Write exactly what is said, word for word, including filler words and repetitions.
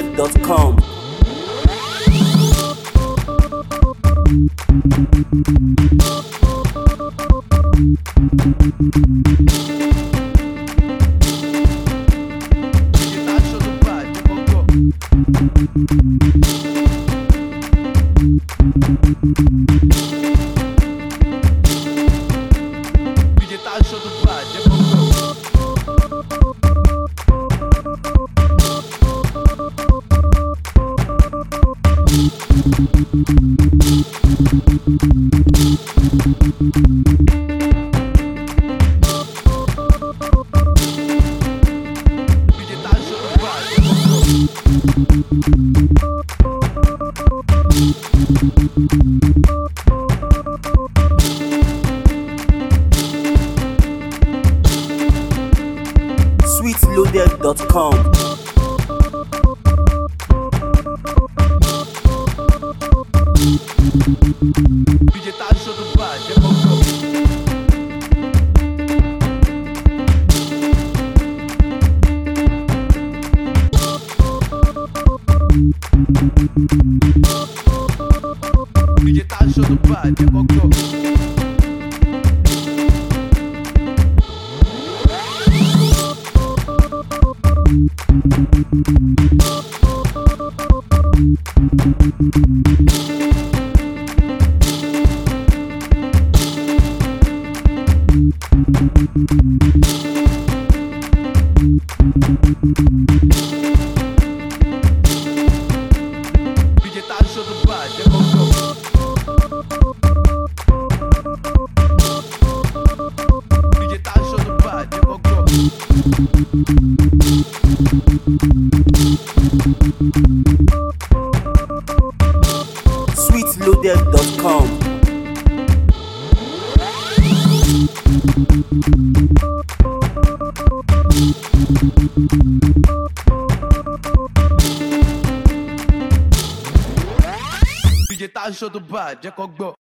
sweetloaded dot com. sweetloaded dot com. D J tá show do bar, já voltou. D J tá show do bar, já voltou. D J tá show do bar, já voltou. D J tá show do bar, já voltou. sweetloaded dot com. D J tá show do bar, já voltou.